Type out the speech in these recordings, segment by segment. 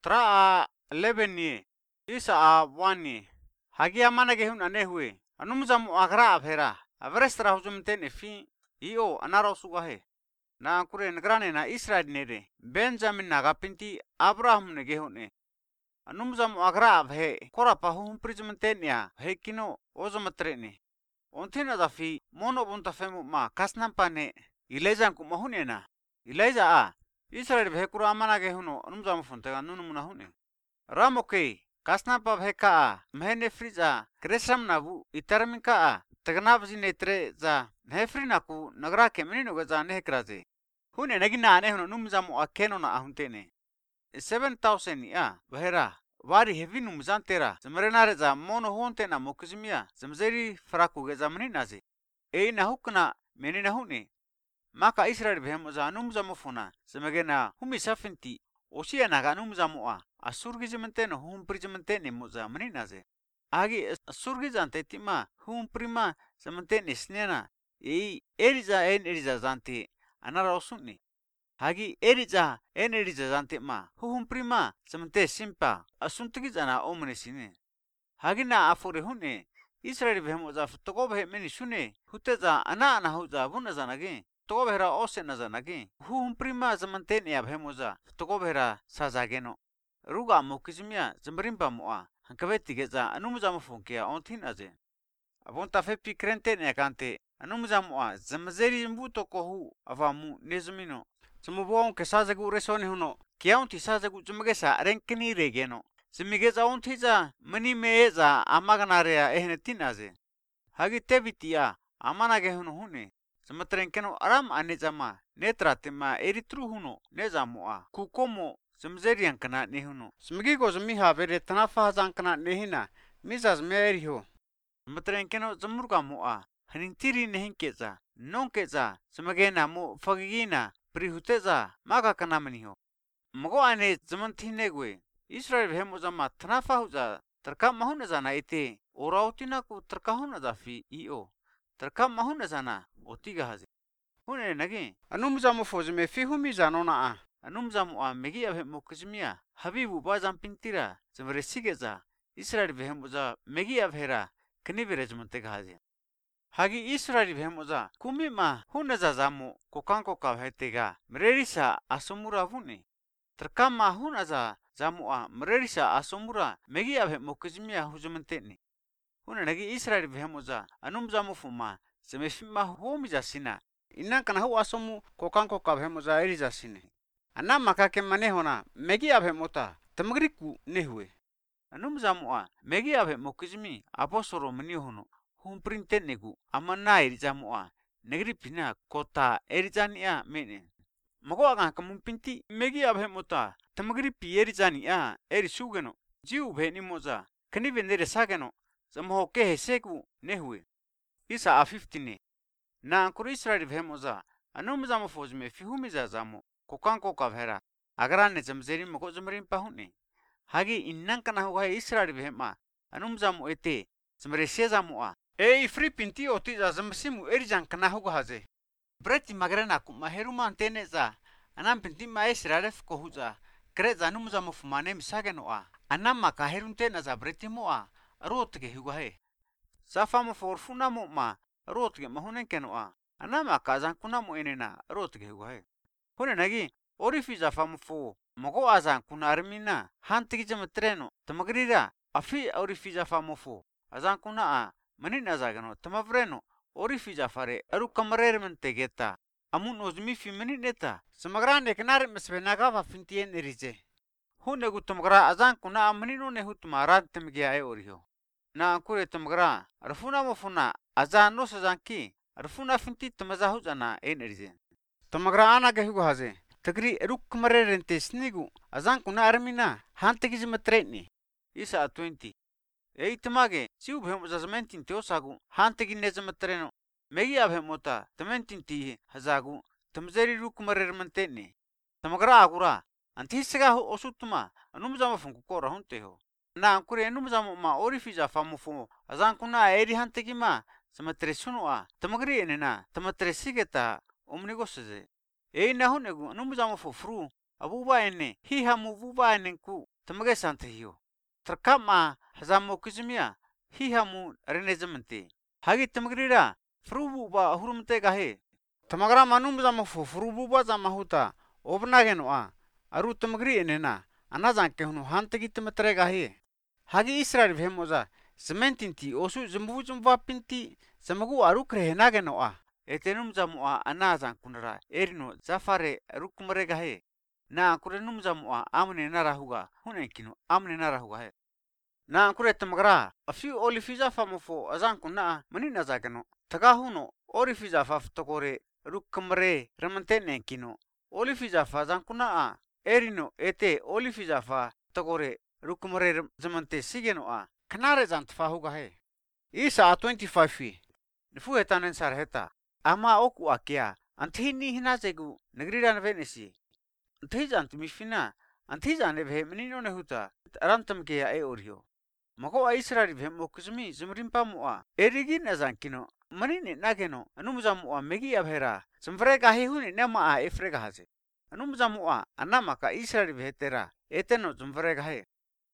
Tra lebeni isa a wani hagi amana ge hun ane huwe anumzamu agra avera avrestra huzumten efi io anara sugahe na kure ngrane na Israel nere Benjamin naga pinti Abraham ne ge hune anumzamu agra avhe kora pahu prizmenten ya hekino ozamatrene ontina da fi mono bunta femu ma kasnampane Elijah ku mahunena Elijah a Israel vhekura amana ge huno anumzamu fontega nunu muna hune Ramoke kasnapa bheka mhene friza kresam nabu itarminka tagnabzi netre za nefrinaku nagra kemini gaza nehkraze hune nagina ane huno numzamu akeno na ahuntene 7000 ya bahera wari heavy numzantera zamrenare za mono honte na mokizmia zamzeri fraku ge zamni naze e na hukna menina hune maka Israel bhemo za numzamu funa zamagena humi safinti osia naga numzamu asurgi jementen humpri jementen muza meninaze agi asurgi jante tima humprima jementen snena eriza zante anara osunni hagi eriza zante ma humprima jementen simpa asuntigi jana omnesine hagi na afore hune Israel bhemo za togo bhe meni sune huteza ana huza buna zanage togo bhera osena zanage humprima jementen ya bhemo za togo bhera sajageno ruga mokizmia zambrimpa moa hankaveti geza anumzamu funkia ontin aze abonta fepi krente ne kante anumzamu zamzeri mbuto kohu avamu nezmino zumubuon ke sazagu resoni huno kiaunti sazagu zumgesa renkini regeno zimigeza ontiza mani meeza amaganarea ehnetin aze hagi tevitia amanage huno hune zamatrenkeno aram anezama netratima eritru huno nezamoa kukomo zamzerian kana nehuno smigi go zmi havere tanafa zankana nehina mizaz meriho matrenkeno zamurga moa hanintiri nehinkeza nonkeza zamagena mo fagigina prihuteza maga kana maniho mago ane zamantinegwe Israel bhemo zama tanafa huza tarka mahuna zana ite orautina ku tarka huna zafi io tarka mahuna zana otiga haze hune nagi anumzamu fozme fi humi zanona anumzamu megi abhe mokizmia habibu bazam pintira zamresigeza Israel behmuza megi abhera knivirejmonte gaze hagi Israel behmuza kumima hunaza zamu kokanko kabhetega mrerisa asumura hune terkama hunaza zamu mrerisa asumura megi abhe mokizmia huzumanteni hune nagi Israel behmuza anumzamu fuma zamefima homiza sina inna kana hu asomu kokanko kabhemuza eriza sine Ana makake manehona megi abhe mota tamagriku nehue anumzamu megi abhe mokizmi aposoro mnihono humprinte negu amana erizamu negri pina kota erizania mene mago aga kamumpinti megi abhe mota tamagri pi erizania erisugeno jiu bhe ni moza kani vendere sageno zamho ke hesegu nehue isa a 15 na ankuru Israel bhe moza anumzamu fozme fihumiza zamu kokanko kabhera agrane zamzeri mako zamrin pahune hagi innan kana huwa Israel behma anumzamu ete zamre sezamu free pinti oti zamsimu erijan kana huwa haze breti magrana ku maheruma antene za anam pinti ma Israel ko huza kre zanumzamu fumane misageno anam makaherunte na za breti mo rotge huwa he safamu forfuna mo ma rotge mahunen keno anam akazan kuna mo enena rotge huwa he hune nagi orifiza famufo mago azan kuna armina hantigi jamatreno tamagrira afi orifiza famufo azan kuna manina zagano tamavreno orifiza fare aru kamarermente geta amun ozmi fi manineta samagrane knar mesbenaga fa fintien erize hune gutamagra azan kuna manino ne hutmara temgia e oriho na kure tamagra rafuna mofuna azan no sazanki rafuna finti tamazahu jana enerize tamagra ana ge hugo haze Tagri ruk marerente snigu azan kuna armina hantegi jmatreni isa 20 eitamage siu bhem jazmentin teosagu hantegi nezmatreno megi abhemota tamentinti hazagu tamzeri ruk marermenteni tamagra agura antisega osutuma anumzama funku kora hunteho na ankure anumzama ma orifiza famufu azan kuna eri hantegi ma samatresuno tamagri enena tamatresigeta omnigoseze na hunegu anumzamu fofru abuba ene hi hamu buba enenku tamage sante hiyo. Terkama hazamo kizmia hihamu renezamente. Hagi tamagrira frubu ba hurumte gahe. Tamagra manum zama frubu ba zama huta obnagenoa. Aru tamagri enena anazan kehunu hantagi tamatre gahe. Hagi Israel vemoza sementinti osu zembu zumba pinti zamagu aru krehenagenoa. Etenum zamua anazan kunara erino zafare rukumare gahe. Na kure num zamua amne narahuga hunenkino amne narahuga he. Na kure tamagra a few olifiza famofo azan kunna manina zagano. Tagahuno orifiza faftokore rukumare ramantene kino. Olifiza fa zan kunna erino ete olifiza fa tokore rukumare zamante sigeno kanare zan tfahuga he. Isa 25 fi. Nifu hetanen sarheta. Ama oku akia antini hinazegu negrira venesi. Antizan tumifina antizan eve menino nehuta arantam ke ya eorio. Mako Israel ve mokuzmi zumrimpa mua erigin azankino manine nageno anumzamua megi abhera samfrega hehuni nema efrega haze. Anumzamua anamaka Israel ve tera eteno zumfrega he.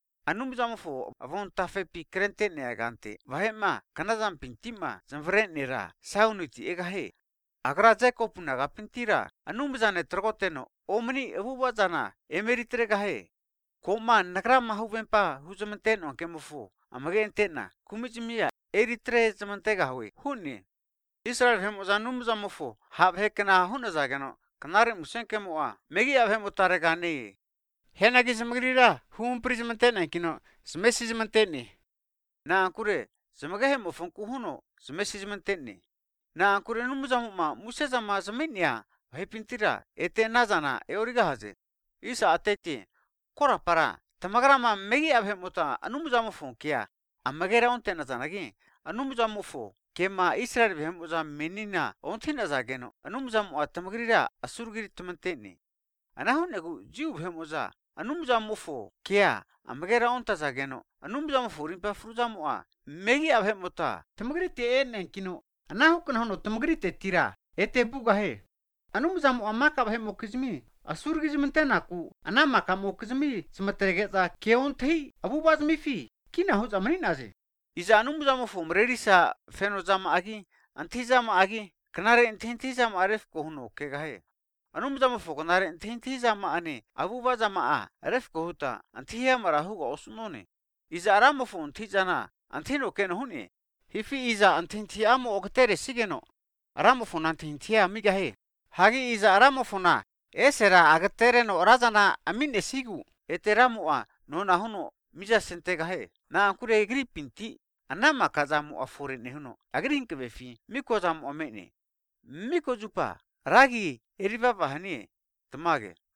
Anumzamfo avon tafepi krente neagante vahema kanazam pintima zamvrenera saunuti egahe agra Jacob naga pintira anumzane trogoteno omni abubazana emeritre gahe koma nagra mahuvempa huzamanteno kemufu amagentena kumijmia eritre zamantega hoy hunni Israel hemozanumzamfo habhekna hunazagano kanare musenkemoa megi abhemotare gane Henagi samagrira prismantene kino smesizmantene na ankure samagahe mo fonkuhuno smesizmantene na ankure numzamuma musezama zaminia hepintira ete nazana eorigahaze isa atete kora para tamagrama megi abhemota anumzamu fonkia amagera onte nazanagi anumzamu kema Israel behemoza menina ontina zageno anumzamu atamagrira asurgiri tumantene anahunegu jiu behemoza anumzamu kia amagera onta zageno anumzamu rimpa fruzamu megi abhemota tamagrite enen kino anahukun hono tamagrite tira ete bugahe anumzamu amaka abhemokizmi asurgizmentenaku anamaka mokizmi smategeza keonthei abubazmi fi kina hozamani naze iza anumzamu mrerisa fenozama agi antizama agi kanare intintizama aref kohuno kegahe anumzamu kanare intintizama ane abubazama aref kohuta antiya marahuga osnone iza aramu antizana antino kenhune hifi iza antintiamo oktere sigeno aramu antintia migahe hagi iza aramofuna esera agatereno razana amine sigu eteramu nona huno mija sentegahe na ankure gripinti anama kazamu afore nehuno agrinke befi miko zamu amene miko jupa ragi eriva bahani tamage